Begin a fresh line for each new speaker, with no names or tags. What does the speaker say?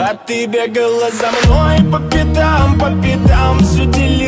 А ты бегала за мной по пятам, все делила.